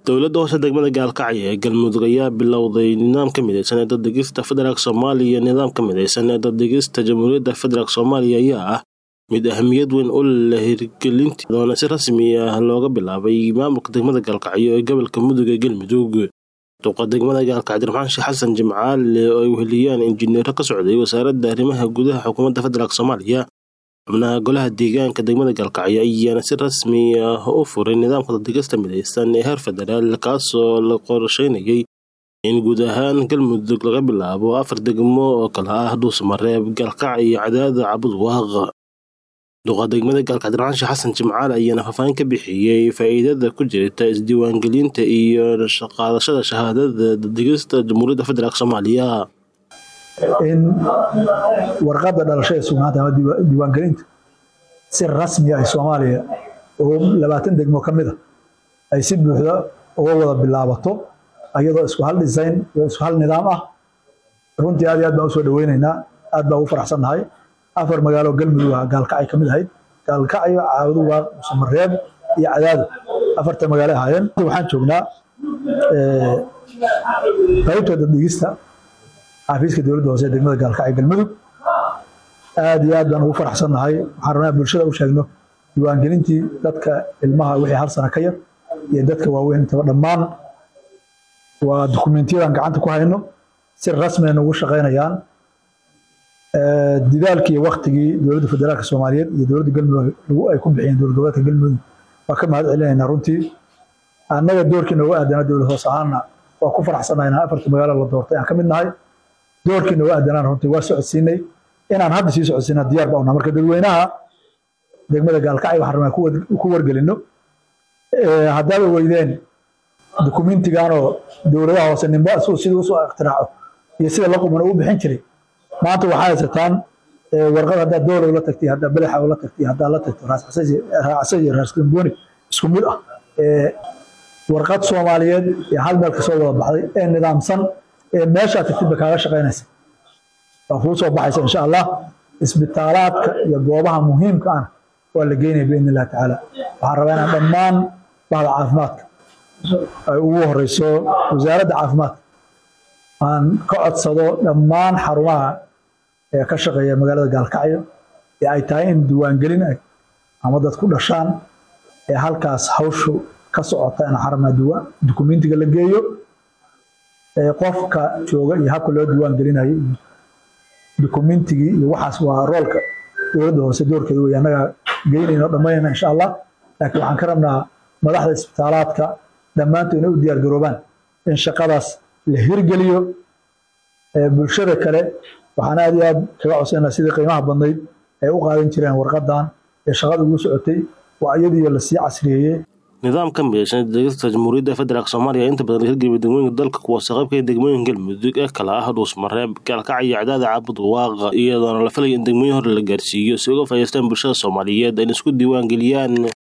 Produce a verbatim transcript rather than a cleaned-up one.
dowladda hoose degmada Gaalkacyo ee Galmudug ayaa bilowday nidaam ka midaysan ee dad-degista Federaalka Soomaaliya. Nidaam ka midaysan ee dad-degista Jamhuuriyadda Federaalka Soomaaliya ayaa ah mid ahmiyad weyn u leh hirgelinta doona si rasmi ah looga bilaabay maamulka degmada Gaalkacyo ee gobolka Mudug ee Galmudug. Duqa degmada Gaalkacyo Abdirahmaan Sheekh Xasan Jimcaale oo ay weheliyaan injineero ka socday wasaaradda arrimaha gudaha xukuumadda Federaalka Soomaaliya, xubnaha golaha deegaanka degmada Gaalkacyo ayaana si rasmi ah u furay nidaamka dad-degista midaysan ee heer federaal, kaasoo la qorsheynayay in guud ahaan Galmudug laga bilaabo afar degmo oo kala ah Dhuusamareeb, Gaalkacyo iyo Cadaadad Cabudwaaq. Duqa degmada Gaalkacyo Abdirahmaan Sheekh Xasan Jimcaale ayaana faahfaahin ka bixiyay faa'iidada ku jirta isdiiwaangelinta iyo qaadashada shahaadada dad-degista Jamhuuriyadda Federaalka Soomaaliya. in warqadda dhalashada sugnaanta ama diiwaangelinta si rasmi ah Soomaaliya oo labaatan degmo ka mid ah ay si buuxda uga wada bilaabato ayadoo isku hal design iyo isku hal nidaam ah. runtii aad iyo aad baan u soo dhaweynaynaa, aad baan ugu faraxsanahay. afar magaalo Galmudug ah Gaalkacyo ka mid ahayd, Gaalkacyo, Cabudwaaq, Dhuusamareeb iyo Cadaadad, afarta magaalo ahaayeen. waxaan joognaa ee qaybta dad-degista xafiiska dowladda hoose degmada Gaalkacyo Galmudug. aad iyo aad baan ugu faraxsanahay. waxaan rabnaa bulshada u sheegno diiwaangelintii dadka ilmaha wixii hal sano ka yar iyo dadka waaweyn intaba dhammaan waa dukumeentiyadan gacanta ku hayno, si rasmi ah ugu shaqeynayaan. didaalkii iyo waqtigii dowladda federaalka Soomaaliyeed iyo dowladda Galmudug ay ku bixiyeen dowlad goboleedka Galmudug waa ka mahad celinaynaa. runtii annaga doorkiina uga aadanaa dowlad hoose ahaana waa ku faraxsanahay inaan afarta magaalo la doortay aan ka mid nahay. doorkiina uga aadanaan runtii waa socodsiinay, inaan hadda sii socodsiina diyaar baa u nahay. marka dadweynaha degmada Gaalkacyo waxaan rabnaa ku wargelino haddaad weydeen dukumentigan oo dowladaha hoose ninba sidii usoo iktiraaco iyo sida la qumana u bixin jiray, maanta waxaa haysataan warqad haddaad dowlad la tagtay, haddaad belexa la tagtay, haddaad la tagto raacsan iyo raaskambooni isku mid ah. warqad Soomaaliyeed ee hal meel kasoo wada baxday ee nidaamsan ee meeshaa tagtidba kaaga shaqaynaysa waa kuu soo baxaysa insha allah. isbitaalaadka iyo goobaha muhiimka ah waa la geynaya biidni illahi tacaala. waxaan rabaa inaan dhammaan bahda caafimaadka ay ugu horeyso wasaaradda caafimaadka aan ka codsado dhammaan xarumaha ee ka shaqeeya magaalada Gaalkacyo ee ay tahay in diiwaangelin ay ama dad ku dhashaan ee halkaas hawshu ka socota in xarunta diiwaan dukumentiga la geeyo ee qofka jooga iyo habka loo diiwaangelinayo dukumentigii iyo waxaas waa roolka dowladda hoose doorkeeda weeye. annaga geynayno dhammaynayna insha allah, laakiin waxaan ka rabnaa madaxda isbitaalaadka dhammaantood inay u diyaar garoobaan in shaqadaas la hirgeliyo. bulshada kale waxaan aad iyo aad kaga codsanaa sidii qiimaha badnayd ay u qaadan jireen warqadan ee shaqada ugu socotay waa iyadii la sii casriyeeyay. nidaamka midaysan dad-degista Jamhuuriyadda Federaalka Soomaaliya inta badan la hirgeliyay degmooyinka dalka kuwaas qaybka degmooyinka Galmudug ee kala ah Dhuusamareeb, Gaalkacyo iyo Cadaadad Cabudwaaq, iyadoona la filayo in degmooyin hore la gaarsiiyo si uga faa'iideystaan bulshada Soomaaliyeed ay isku diiwaangeliyaan.